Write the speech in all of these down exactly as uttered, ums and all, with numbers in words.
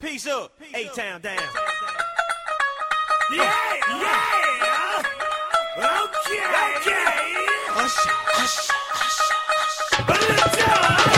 Peace up, A-Town down. Yeah, yeah. Okay, okay. Hush, hush, hush, hush. But let's go.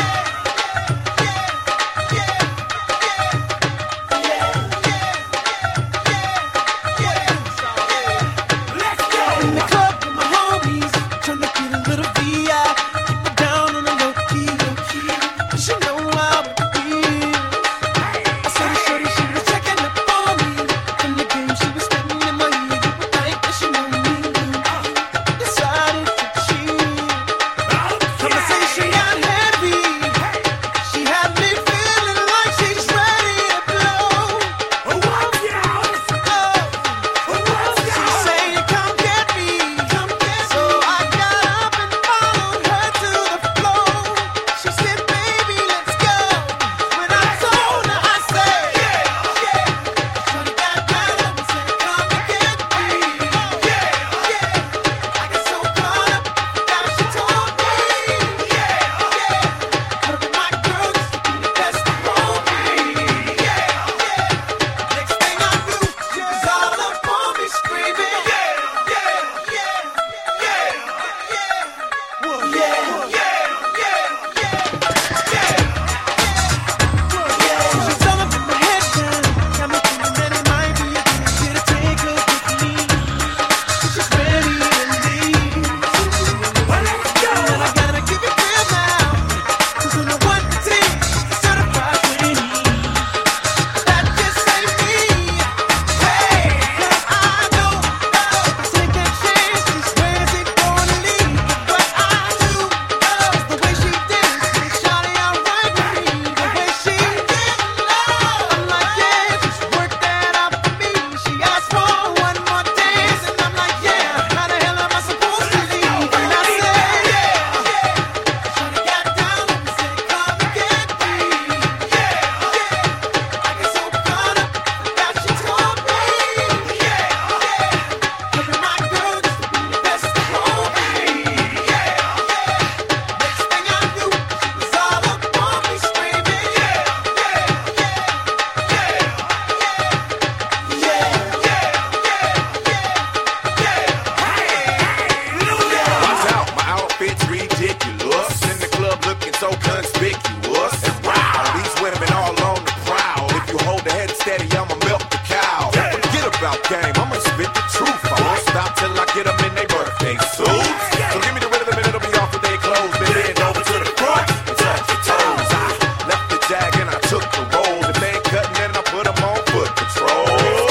So conspicuous. Wow, these women all on the prowl. If you hold the head steady, I'ma milk the cow. Forget about game, I'ma spit the truth. I won't stop till I get them in their birthday suits. So give me the rhythm and it'll be off with their clothes. Then bend over to the front and touch your toes. I left the jag and I took the roll. If they ain't cutting, then I put them on foot patrol.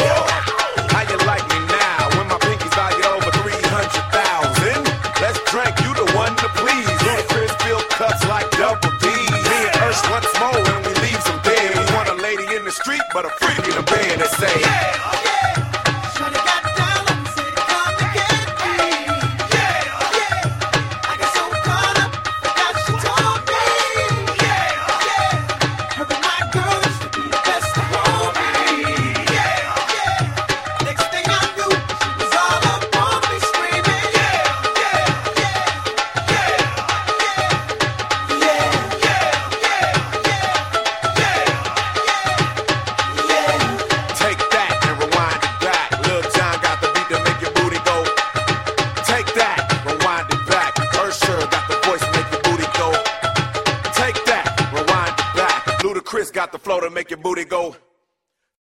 How you like me now when my pinkies valued over three hundred thousand? Let's drink, you the one to please. Ludacris fill cups like double D. Once more when we leave some dead. We want a lady in the street, but a freak in the bed that say, yeah, yeah. Shorty got down and said, come and get me. Yeah, yeah. I got so caught up, forgot she told me. Yeah, yeah. Her and my girl used to be the best of all me. Yeah, yeah. Next thing I knew, she was all up on me screaming. Yeah, yeah, yeah, yeah, yeah, yeah. Chris got the flow to make your booty go.